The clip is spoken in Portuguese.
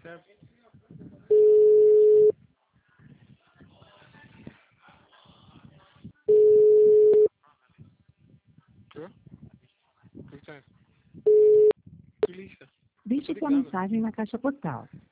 serve. Quê? O que serve? Que lista? Deixe sua mensagem na caixa postal.